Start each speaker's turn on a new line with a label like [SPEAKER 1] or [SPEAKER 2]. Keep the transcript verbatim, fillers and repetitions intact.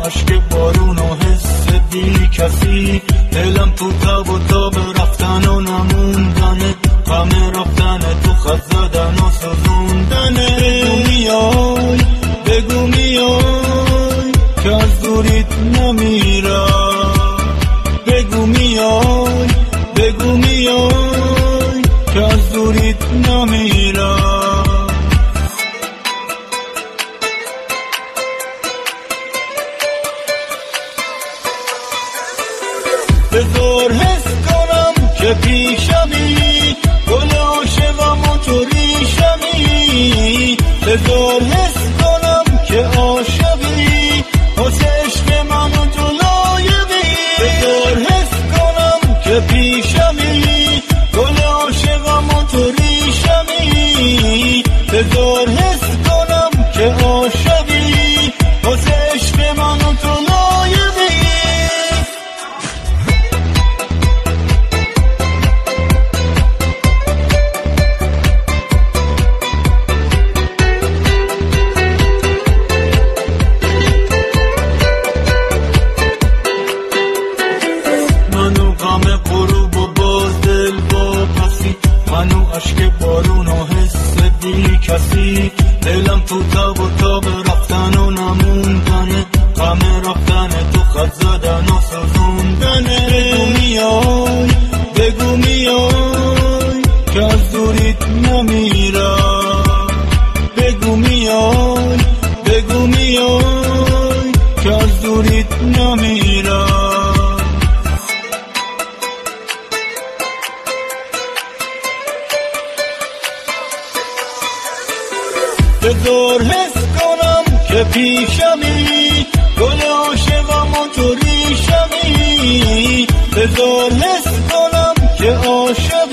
[SPEAKER 1] اشک بارون و حس بی کسی، دلم تو تاب و تاب رفتن و نموندنه، غم رفتن تو خط زدن و سوزوندنه. بگو میای بگو میای که از دوریت نمیرم، بگو میای بگو میای که از دوریت نمیرم. بذار حس کنم که پیشمی، گل عاشقم و تو ریشمی. بذار حس کنم که عاشقی، واسه عشق من و تو لایقی. بذار حس کنم که پیشمی، گل عاشقم و تو ریشمی. بذار حس کنم که عاشقی، واسه عشق من و تو لایقی. منو اشک بارون و حس بی کسی، دلم تو تاب و تاب رفتن و نموندنه، غم رفتن تو خط زدن و سوزوندنه. بگو میای بگو میای که از دوریت نمیرم، بگو میای بگو میای که از دوریت نمیرم. بذار حس کنم که پیشمی، گل عاشقم و تو ریشمی. بذار حس کنم که عاشق